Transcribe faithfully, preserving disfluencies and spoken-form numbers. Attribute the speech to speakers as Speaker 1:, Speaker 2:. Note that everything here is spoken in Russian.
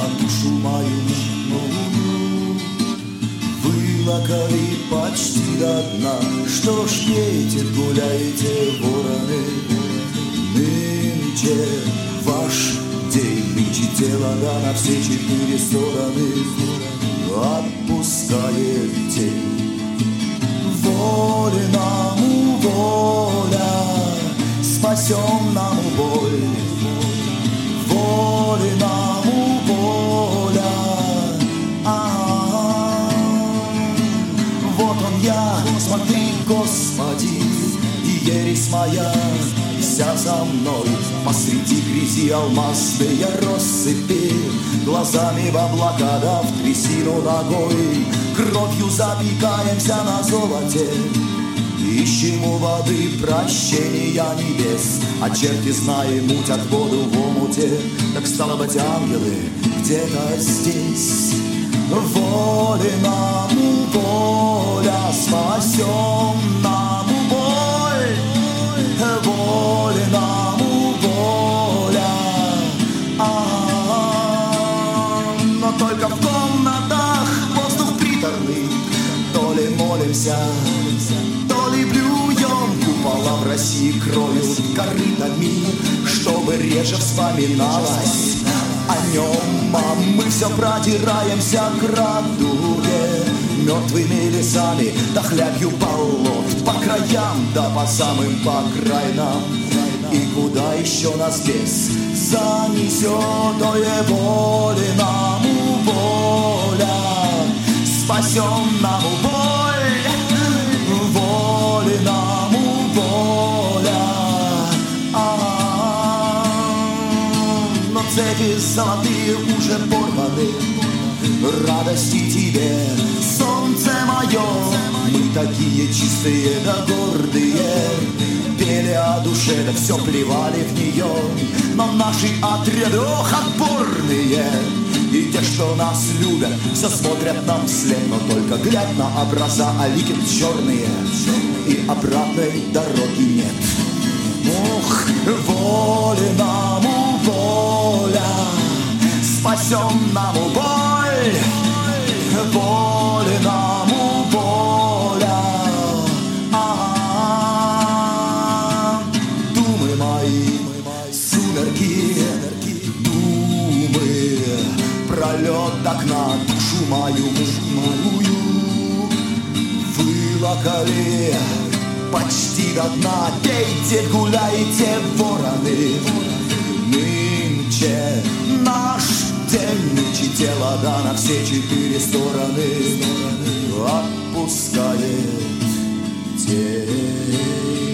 Speaker 1: душу мою мутную. Вылокали почти до дна. Что ж пейте, гуляете, вороны? Нынче ваш день, нынче тело да на все четыре стороны отпускает тень. Вольному воля, спасенному боль. Вольному воля. А-а-а. Вот он я, смотри, Господи, и ересь моя вся со мной. Посреди грязи алмазные россыпи, глазами в облака да в трясину ногой. Кровью запекаемся на золоте, ищем у воды прощения небес. А черти, зная, мутят воду в омуте. Так стало быть, ангелы где-то здесь. Вольному воля, спасенному боль. Вольному воля. А-а-а. Но только в комнатах воздух приторный. То ли молимся, то ли блюем. Купола в России кроют корытами, чтобы реже вспоминалось о нем. А мы все продираемся к радуге мертвыми лесами, да хлябью болот по краям, да по самым по крайнам. И куда еще нас бес занесет, то и вольному воля, спасенному боль. Вольному воля. А-а-а. Но цепи золотые уже порваны. Радости тебе, солнце мое. Мы такие чистые да гордые, пели о душе, да все плевали в нее. Но наши отряды, ох, отборные. И те, что нас любят, все смотрят нам вслед. Но только глядь на образа, а лики черные, и обратной дороги нет. Ох, вольному воля, спасенному боль. Вольному воля. А-а-а. Думы мои, сумерки, думы, пролет окна, душу мою мужную вылокали почти до дна. Пейте, гуляйте, вороны. Нынче наш день, нынче тело да на все четыре стороны отпускает тень.